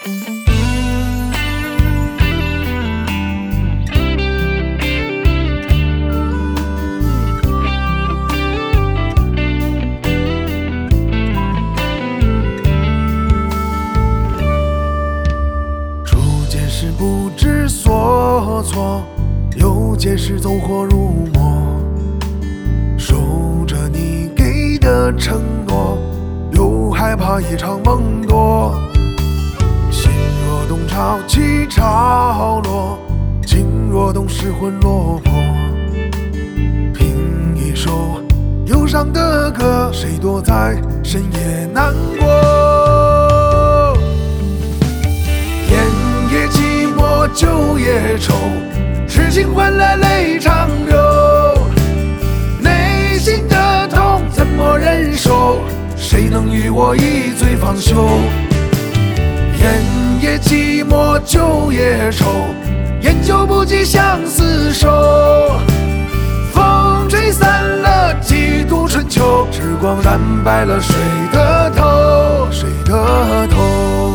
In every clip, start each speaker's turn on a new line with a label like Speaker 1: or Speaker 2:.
Speaker 1: 初见时不知所措，又见时走火入魔，守着你给的承诺，又害怕一场梦多。心若动潮起潮落，境若动失魂落魄。凭一首忧伤的歌，谁躲在深夜难过？烟也寂寞，酒也愁，痴情换来泪长流。内心的痛怎么忍受？谁能与我一醉方休？烟也寂寞，酒也愁，烟酒不及相思愁。风吹散了几度春秋，时光染白了谁的头？谁的头？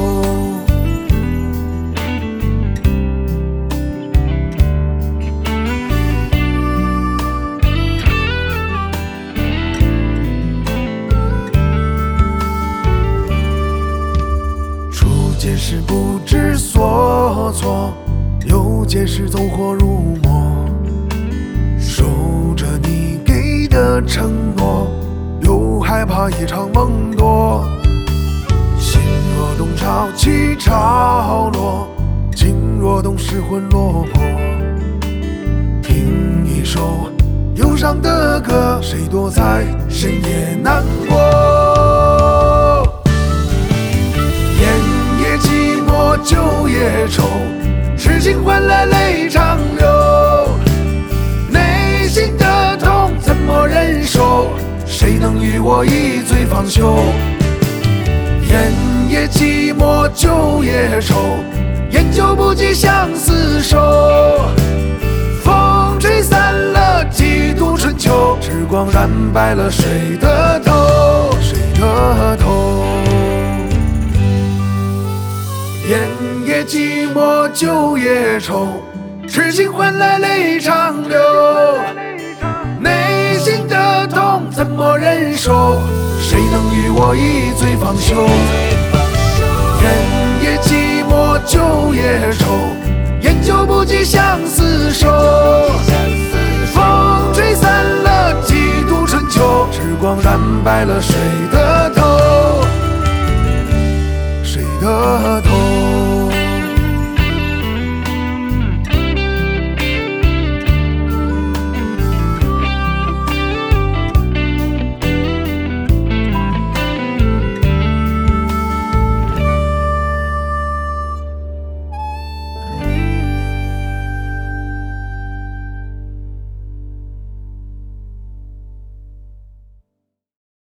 Speaker 1: 见时不知所措，又见时走火入魔，守着你给的承诺，又害怕一场梦多。心若动潮起潮落，境若动失魂落魄。听一首忧伤的歌，谁躲在深夜难过？酒也愁，痴情换来泪长流。内心的痛怎么忍受？谁能与我一醉方休？烟也寂寞，酒也愁，烟酒不及相思愁。风吹散了几度春秋，时光染白了谁的头？谁的头？烟也寂寞，酒也愁，痴情换来泪长流。内心的痛怎么忍受？谁能与我一醉方休？烟也寂寞，酒也愁，烟酒不及相思愁。风吹散了几度春秋，时光染白了谁的头？谁的头？